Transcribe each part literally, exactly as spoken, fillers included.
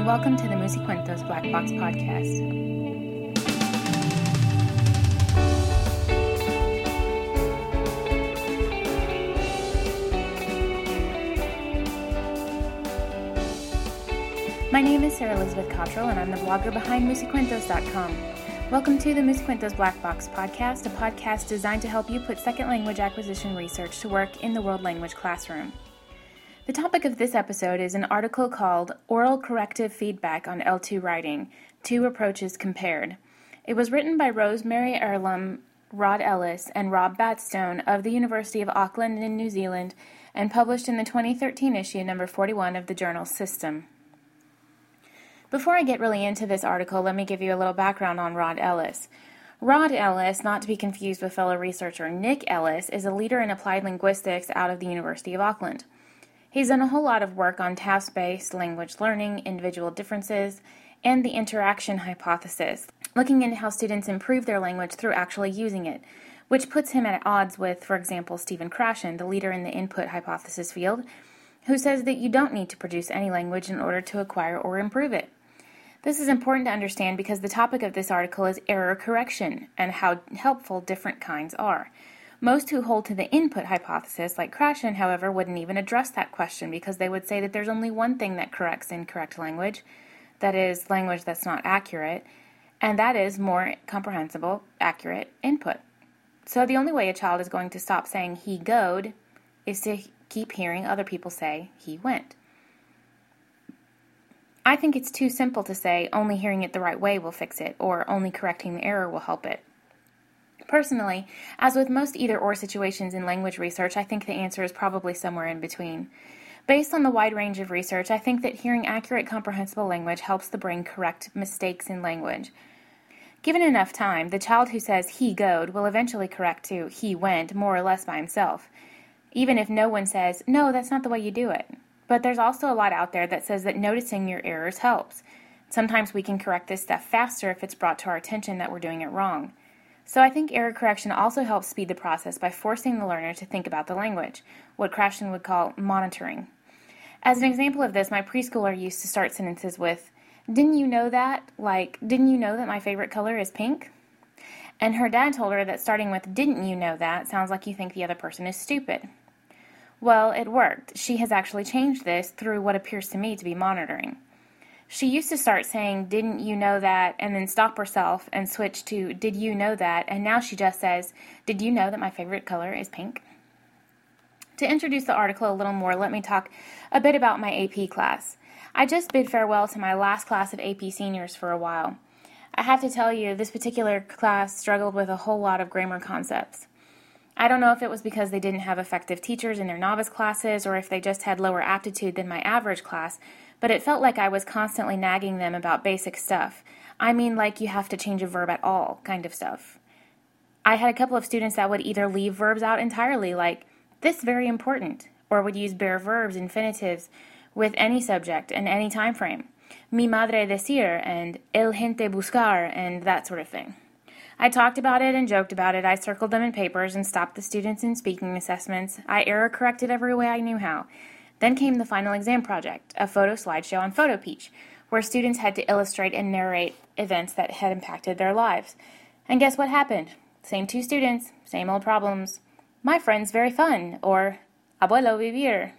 welcome to the Musicuentos Black Box Podcast. My name is Sarah Elizabeth Cottrell, and I'm the blogger behind Musicuentos dot com. Welcome to the Musicuentos Black Box Podcast, a podcast designed to help you put second language acquisition research to work in the world language classroom. The topic of this episode is an article called Oral Corrective Feedback on L two Writing, Two Approaches Compared. It was written by Rosemary Earlom, Rod Ellis, and Rob Batstone of the University of Auckland in New Zealand and published in the twenty thirteen issue number forty-one of the journal System. Before I get really into this article, let me give you a little background on Rod Ellis. Rod Ellis, not to be confused with fellow researcher Nick Ellis, is a leader in applied linguistics out of the University of Auckland. He's done a whole lot of work on task-based language learning, individual differences, and the interaction hypothesis, looking into how students improve their language through actually using it, which puts him at odds with, for example, Stephen Krashen, the leader in the input hypothesis field, who says that you don't need to produce any language in order to acquire or improve it. This is important to understand because the topic of this article is error correction and how helpful different kinds are. Most who hold to the input hypothesis, like Krashen, however, wouldn't even address that question because they would say that there's only one thing that corrects incorrect language, that is, language that's not accurate, and that is more comprehensible, accurate input. So the only way a child is going to stop saying he goed is to keep hearing other people say he went. I think it's too simple to say only hearing it the right way will fix it, or only correcting the error will help it. Personally, as with most either-or situations in language research, I think the answer is probably somewhere in between. Based on the wide range of research, I think that hearing accurate, comprehensible language helps the brain correct mistakes in language. Given enough time, the child who says he goed will eventually correct to he went more or less by himself, even if no one says, no, that's not the way you do it. But there's also a lot out there that says that noticing your errors helps. Sometimes we can correct this stuff faster if it's brought to our attention that we're doing it wrong. So I think error correction also helps speed the process by forcing the learner to think about the language, what Krashen would call monitoring. As an example of this, my preschooler used to start sentences with, didn't you know that? Like, didn't you know that my favorite color is pink? And her dad told her that starting with didn't you know that sounds like you think the other person is stupid. Well, it worked. She has actually changed this through what appears to me to be monitoring. She used to start saying, didn't you know that, and then stop herself and switch to, did you know that, and now she just says, did you know that my favorite color is pink? To introduce the article a little more, let me talk a bit about my A P class. I just bid farewell to my last class of A P seniors for a while. I have to tell you, this particular class struggled with a whole lot of grammar concepts. I don't know if it was because they didn't have effective teachers in their novice classes or if they just had lower aptitude than my average class, but it felt like I was constantly nagging them about basic stuff. I mean, like you have to change a verb at all kind of stuff. I had a couple of students that would either leave verbs out entirely, like, this very important, or would use bare verbs, infinitives, with any subject and any time frame. Mi madre decir and el gente buscar and that sort of thing. I talked about it and joked about it. I circled them in papers and stopped the students in speaking assessments. I error corrected every way I knew how. Then came the final exam project, a photo slideshow on PhotoPeach, where students had to illustrate and narrate events that had impacted their lives. And guess what happened? Same two students, same old problems. My friend's very fun, or abuelo vivir.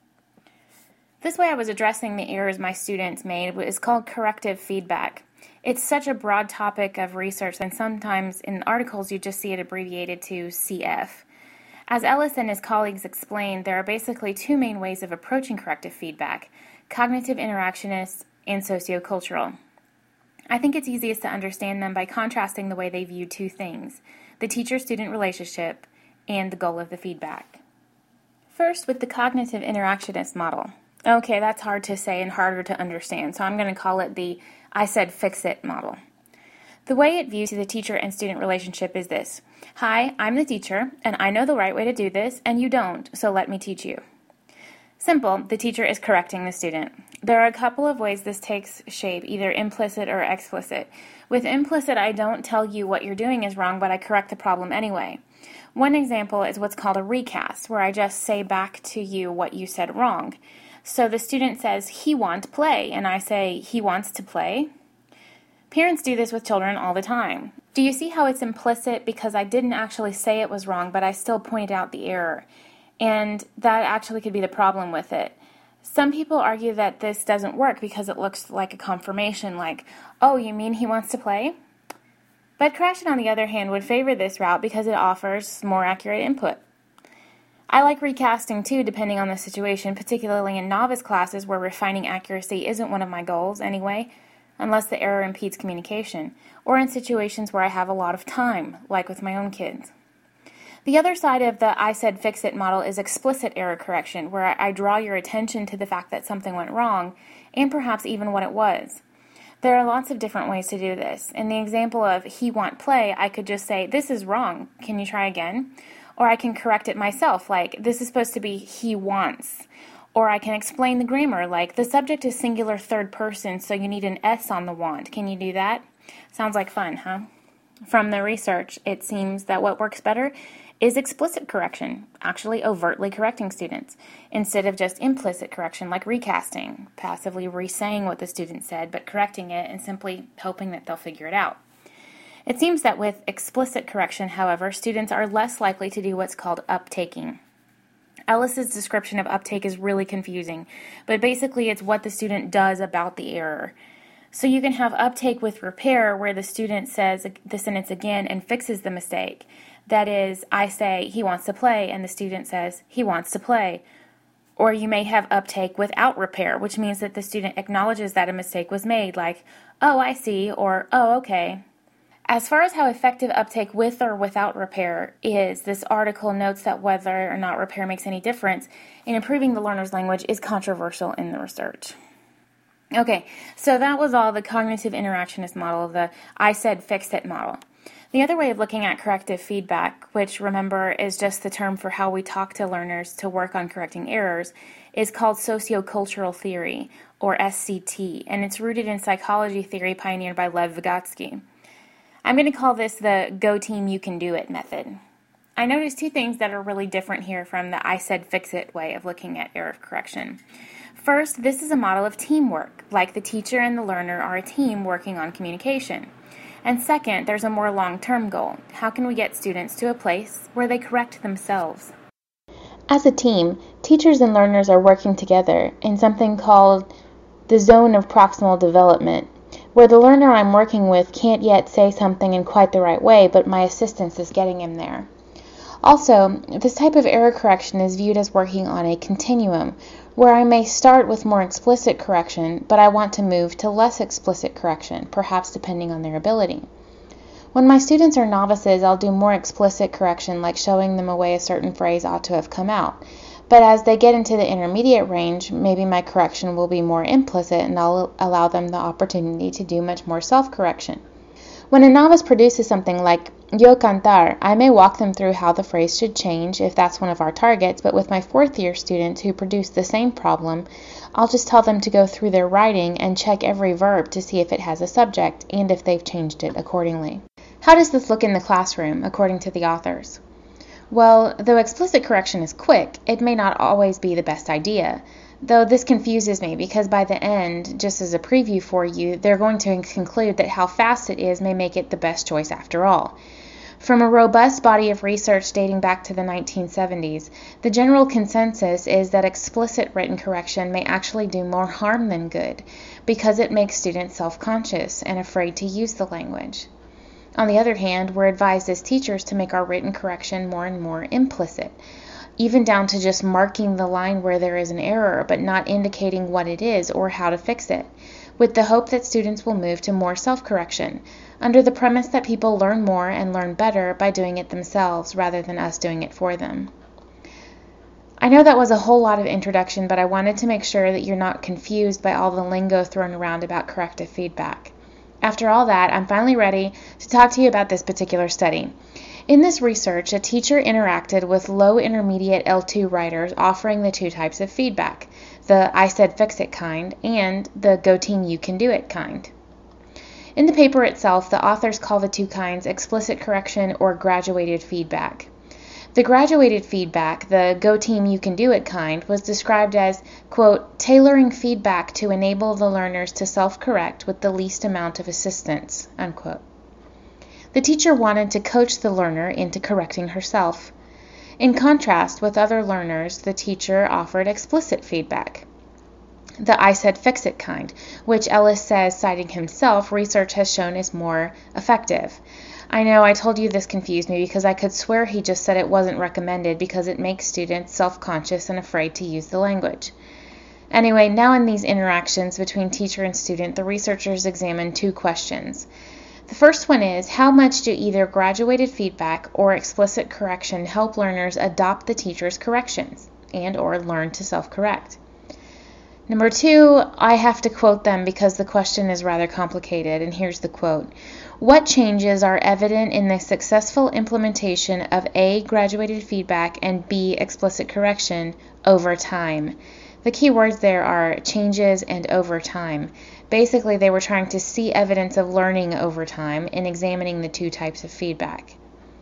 This way I was addressing the errors my students made is called corrective feedback. It's such a broad topic of research, and sometimes in articles you just see it abbreviated to C F. As Ellis and his colleagues explained, there are basically two main ways of approaching corrective feedback, cognitive interactionist and sociocultural. I think it's easiest to understand them by contrasting the way they view two things, the teacher-student relationship and the goal of the feedback. First, with the cognitive interactionist model. Okay, that's hard to say and harder to understand, so I'm going to call it the I said fix it model. The way it views the teacher and student relationship is this. Hi, I'm the teacher, and I know the right way to do this, and you don't, so let me teach you. Simple, the teacher is correcting the student. There are a couple of ways this takes shape, either implicit or explicit. With implicit, I don't tell you what you're doing is wrong, but I correct the problem anyway. One example is what's called a recast, where I just say back to you what you said wrong. So the student says, he want play, and I say, he wants to play. Parents do this with children all the time. Do you see how it's implicit because I didn't actually say it was wrong, but I still pointed out the error? And that actually could be the problem with it. Some people argue that this doesn't work because it looks like a confirmation, like, oh, you mean he wants to play? But correction, on the other hand, would favor this route because it offers more accurate input. I like recasting too, depending on the situation, particularly in novice classes where refining accuracy isn't one of my goals anyway, unless the error impedes communication, or in situations where I have a lot of time, like with my own kids. The other side of the I said fix it model is explicit error correction, where I draw your attention to the fact that something went wrong, and perhaps even what it was. There are lots of different ways to do this. In the example of he want play, I could just say, this is wrong, can you try again? Or I can correct it myself, like, this is supposed to be he wants. Or I can explain the grammar, like, the subject is singular third person, so you need an S on the want. Can you do that? Sounds like fun, huh? From the research, it seems that what works better is explicit correction, actually overtly correcting students, instead of just implicit correction like recasting, passively re-saying what the student said, but correcting it and simply hoping that they'll figure it out. It seems that with explicit correction, however, students are less likely to do what's called uptaking. Ellis's description of uptake is really confusing, but basically it's what the student does about the error. So you can have uptake with repair, where the student says the sentence again and fixes the mistake. That is, I say, he wants to play, and the student says, he wants to play. Or you may have uptake without repair, which means that the student acknowledges that a mistake was made, like, oh, I see, or oh, okay. As far as how effective uptake with or without repair is, this article notes that whether or not repair makes any difference in improving the learner's language is controversial in the research. Okay, so that was all the cognitive interactionist model, the I said fix it model. The other way of looking at corrective feedback, which remember is just the term for how we talk to learners to work on correcting errors, is called sociocultural theory, or S C T, and it's rooted in psychology theory pioneered by Lev Vygotsky. I'm going to call this the Go Team You Can Do It method. I noticed two things that are really different here from the I said fix it way of looking at error correction. First, this is a model of teamwork, like the teacher and the learner are a team working on communication. And second, there's a more long-term goal. How can we get students to a place where they correct themselves? As a team, teachers and learners are working together in something called the zone of proximal development, where the learner I'm working with can't yet say something in quite the right way, but my assistance is getting him there. Also, this type of error correction is viewed as working on a continuum, where I may start with more explicit correction, but I want to move to less explicit correction, perhaps depending on their ability. When my students are novices, I'll do more explicit correction, like showing them a way a certain phrase ought to have come out. But as they get into the intermediate range, maybe my correction will be more implicit, and I'll allow them the opportunity to do much more self-correction. When a novice produces something like yo cantar, I may walk them through how the phrase should change if that's one of our targets, but with my fourth year students who produce the same problem, I'll just tell them to go through their writing and check every verb to see if it has a subject and if they've changed it accordingly. How does this look in the classroom, according to the authors? Well, though explicit correction is quick, it may not always be the best idea. Though this confuses me because by the end, just as a preview for you, they're going to conclude that how fast it is may make it the best choice after all. From a robust body of research dating back to the nineteen seventies, the general consensus is that explicit written correction may actually do more harm than good because it makes students self-conscious and afraid to use the language. On the other hand, we're advised as teachers to make our written correction more and more implicit, even down to just marking the line where there is an error but not indicating what it is or how to fix it, with the hope that students will move to more self-correction, under the premise that people learn more and learn better by doing it themselves rather than us doing it for them. I know that was a whole lot of introduction, but I wanted to make sure that you're not confused by all the lingo thrown around about corrective feedback. After all that, I'm finally ready to talk to you about this particular study. In this research, a teacher interacted with low intermediate L two writers offering the two types of feedback, the I said fix it kind and the Go Team You Can Do It kind. In the paper itself, the authors call the two kinds explicit correction or graduated feedback. The graduated feedback, the "Go Team, you can do it" kind, was described as, quote, tailoring feedback to enable the learners to self-correct with the least amount of assistance, unquote. The teacher wanted to coach the learner into correcting herself. In contrast with other learners, the teacher offered explicit feedback, the "I said fix it" kind, which Ellis says, citing himself, research has shown is more effective. I know I told you this confused me because I could swear he just said it wasn't recommended because it makes students self-conscious and afraid to use the language. Anyway, now in these interactions between teacher and student, the researchers examined two questions. The first one is, how much do either graduated feedback or explicit correction help learners adopt the teacher's corrections and or learn to self-correct? Number two, I have to quote them because the question is rather complicated, and here's the quote. What changes are evident in the successful implementation of A, graduated feedback, and B, explicit correction over time? The key words there are changes and over time. Basically, they were trying to see evidence of learning over time in examining the two types of feedback.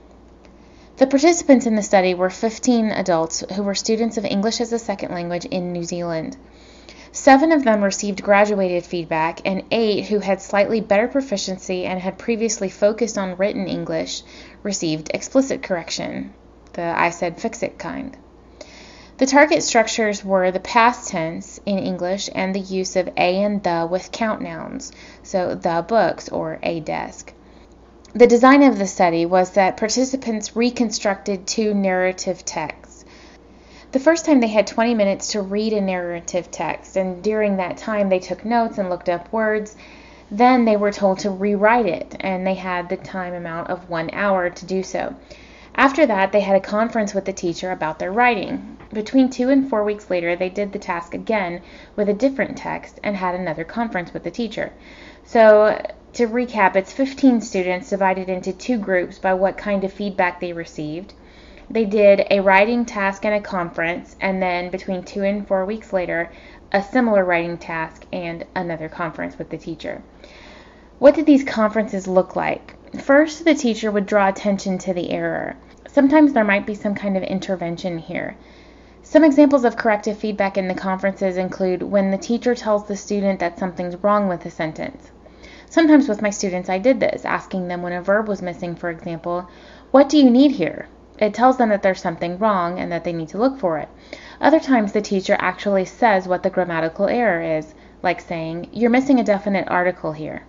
The participants in the study were fifteen adults who were students of English as a second language in New Zealand. Seven of them received graduated feedback, and eight who had slightly better proficiency and had previously focused on written English received explicit correction, the "I said fix it" kind. The target structures were the past tense in English and the use of a and the with count nouns, so the books or a desk. The design of the study was that participants reconstructed two narrative texts. The first time they had twenty minutes to read a narrative text, and during that time they took notes and looked up words. Then they were told to rewrite it, and they had the time amount of one hour to do so. After that, they had a conference with the teacher about their writing. Between two and four weeks later, they did the task again with a different text and had another conference with the teacher. So, to recap, it's fifteen students divided into two groups by what kind of feedback they received. They did a writing task and a conference, and then between two and four weeks later, a similar writing task and another conference with the teacher. What did these conferences look like? First, the teacher would draw attention to the error. Sometimes there might be some kind of intervention here. Some examples of corrective feedback in the conferences include when the teacher tells the student that something's wrong with a sentence. Sometimes with my students I did this, asking them when a verb was missing, for example, "What do you need here?" It tells them that there's something wrong and that they need to look for it. Other times the teacher actually says what the grammatical error is, like saying, "You're missing a definite article here."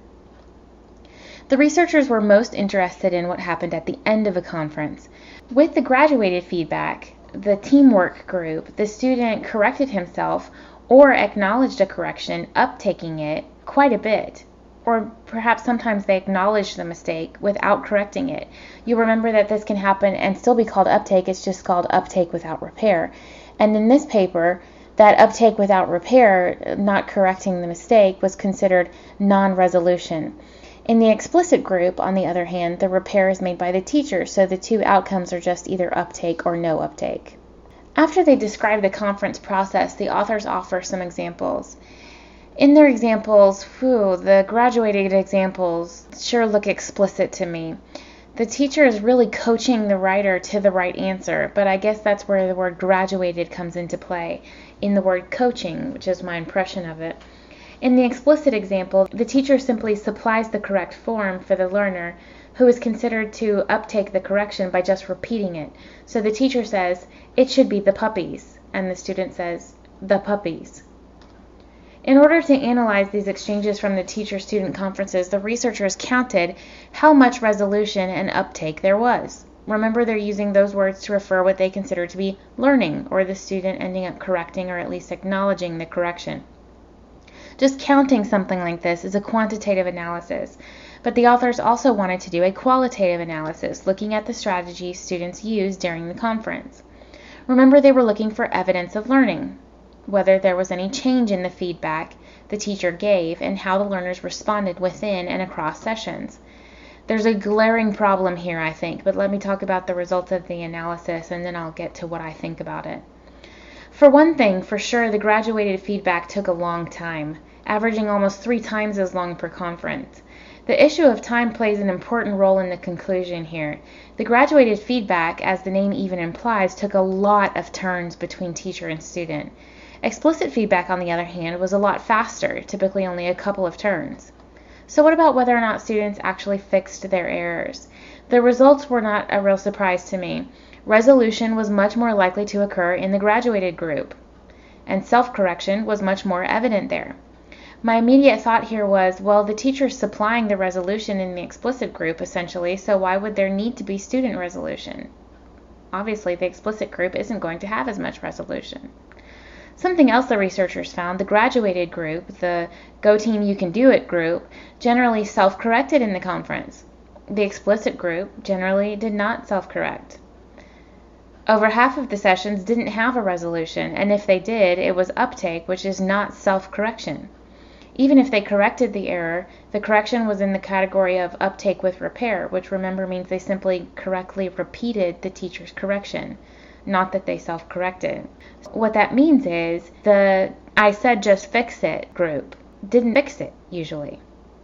The researchers were most interested in what happened at the end of a conference. With the graduated feedback, the teamwork group, the student corrected himself or acknowledged a correction, uptaking it quite a bit. Or perhaps sometimes they acknowledge the mistake without correcting it. You remember that this can happen and still be called uptake. It's just called uptake without repair. And in this paper, that uptake without repair, not correcting the mistake, was considered non-resolution. In the explicit group, on the other hand, the repair is made by the teacher, so the two outcomes are just either uptake or no uptake. After they describe the conference process, the authors offer some examples. In their examples, whew, the graduated examples sure look explicit to me. The teacher is really coaching the writer to the right answer, but I guess that's where the word graduated comes into play, in the word coaching, which is my impression of it. In the explicit example, the teacher simply supplies the correct form for the learner, who is considered to uptake the correction by just repeating it. So the teacher says, "It should be the puppies," and the student says, "The puppies." In order to analyze these exchanges from the teacher-student conferences, the researchers counted how much resolution and uptake there was. Remember, they're using those words to refer what they consider to be learning, or the student ending up correcting or at least acknowledging the correction. Just counting something like this is a quantitative analysis, but the authors also wanted to do a qualitative analysis, looking at the strategies students used during the conference. Remember, they were looking for evidence of learning, whether there was any change in the feedback the teacher gave and how the learners responded within and across sessions. There's a glaring problem here, I think, but let me talk about the results of the analysis and then I'll get to what I think about it. For one thing, for sure, the graduated feedback took a long time, averaging almost three times as long per conference. The issue of time plays an important role in the conclusion here. The graduated feedback, as the name even implies, took a lot of turns between teacher and student. Explicit feedback, on the other hand, was a lot faster, typically only a couple of turns. So what about whether or not students actually fixed their errors? The results were not a real surprise to me. Resolution was much more likely to occur in the graduated group, and self-correction was much more evident there. My immediate thought here was, well, the teacher's supplying the resolution in the explicit group, essentially, so why would there need to be student resolution? Obviously, the explicit group isn't going to have as much resolution. Something else the researchers found, the graduated group, the Go Team You Can Do It group, generally self-corrected in the conference. The explicit group generally did not self-correct. Over half of the sessions didn't have a resolution, and if they did, it was uptake, which is not self-correction. Even if they corrected the error, the correction was in the category of uptake with repair, which remember means they simply correctly repeated the teacher's correction, not that they self-corrected. What that means is the I said just fix it group didn't fix it, usually.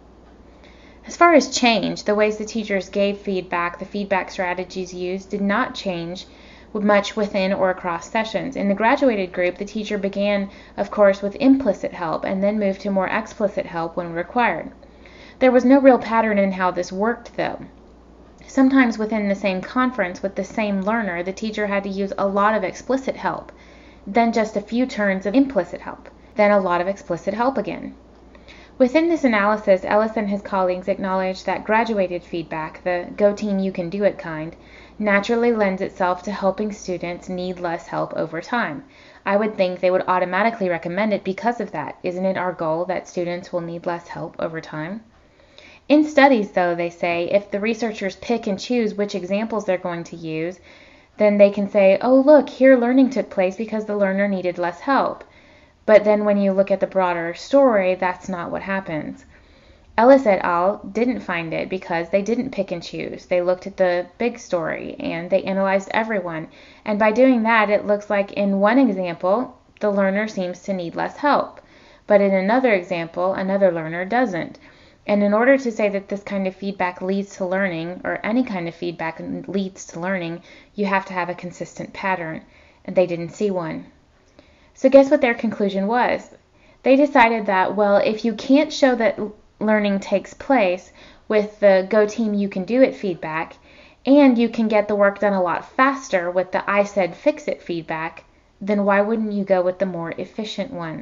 As far as change, the ways the teachers gave feedback, the feedback strategies used, did not change much within or across sessions. In the graduated group, the teacher began, of course, with implicit help and then moved to more explicit help when required. There was no real pattern in how this worked, though. Sometimes within the same conference with the same learner, the teacher had to use a lot of explicit help, then just a few turns of implicit help, then a lot of explicit help again. Within this analysis, Ellis and his colleagues acknowledged that graduated feedback, the Go Team You Can Do It kind, naturally lends itself to helping students need less help over time. I would think they would automatically recommend it because of that. Isn't it our goal that students will need less help over time? In studies, though, they say, if the researchers pick and choose which examples they're going to use, then they can say, oh, look, here learning took place because the learner needed less help. But then when you look at the broader story, that's not what happens. Ellis et al. Didn't find it because they didn't pick and choose. They looked at the big story and they analyzed everyone. And by doing that, it looks like in one example, the learner seems to need less help. But in another example, another learner doesn't. And in order to say that this kind of feedback leads to learning, or any kind of feedback leads to learning, you have to have a consistent pattern. And they didn't see one. So guess what their conclusion was? They decided that, well, if you can't show that learning takes place with the Go Team You Can Do It feedback, and you can get the work done a lot faster with the I said fix it feedback, then why wouldn't you go with the more efficient one?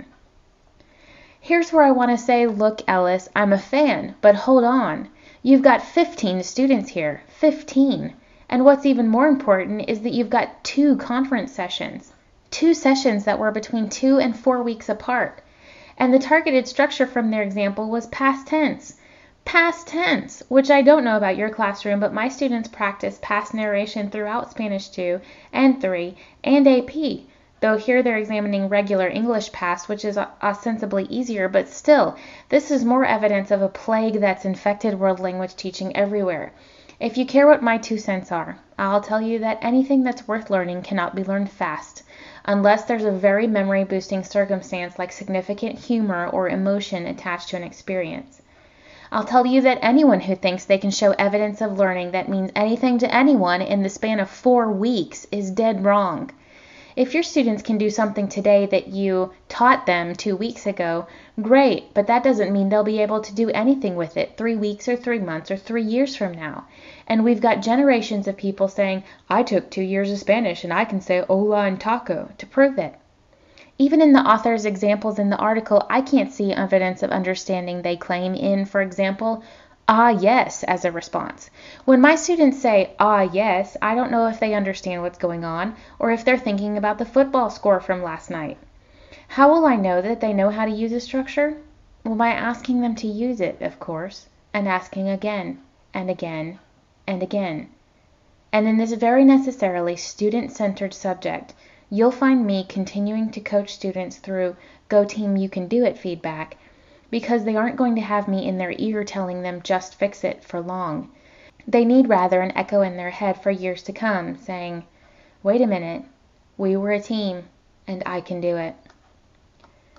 Here's where I want to say, look, Ellis, I'm a fan, but hold on. You've got fifteen students here, fifteen. And what's even more important is that you've got two conference sessions, two sessions that were between two and four weeks apart. And the targeted structure from their example was past tense. Past tense, which I don't know about your classroom, but my students practice past narration throughout Spanish two and three and A P. Though here they're examining regular English past, which is ostensibly easier, but still, this is more evidence of a plague that's infected world language teaching everywhere. If you care what my two cents are, I'll tell you that anything that's worth learning cannot be learned fast, unless there's a very memory-boosting circumstance like significant humor or emotion attached to an experience. I'll tell you that anyone who thinks they can show evidence of learning that means anything to anyone in the span of four weeks is dead wrong. If your students can do something today that you taught them two weeks ago, great, but that doesn't mean they'll be able to do anything with it three weeks or three months or three years from now. And we've got generations of people saying, I took two years of Spanish and I can say hola and taco to prove it. Even in the author's examples in the article, I can't see evidence of understanding they claim in, for example, ah yes as a response. When my students say ah yes, I don't know if they understand what's going on or if they're thinking about the football score from last night. How will I know that they know how to use a structure? Well, by asking them to use it, of course, and asking again and again and again. And in this very necessarily student-centered subject, you'll find me continuing to coach students through Go Team You Can Do It feedback, because they aren't going to have me in their ear telling them just fix it for long. They need rather an echo in their head for years to come, saying, wait a minute, we were a team, and I can do it.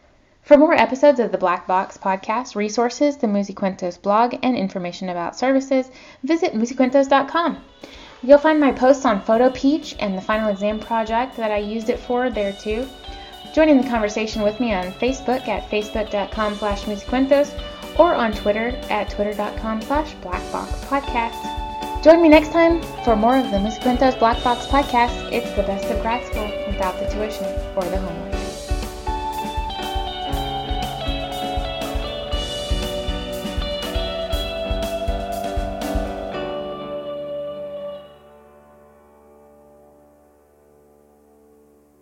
For more episodes of the Black Box Podcast, resources, the Musicuentos blog, and information about services, visit musicuentos dot com. You'll find my posts on PhotoPeach and the final exam project that I used it for there too. Join in the conversation with me on Facebook at facebook dot com slash musicuentos or on Twitter at twitter dot com slash blackboxpodcast. Join me next time for more of the Musicuentos Black Box Podcast. It's the best of grad school without the tuition or the homework.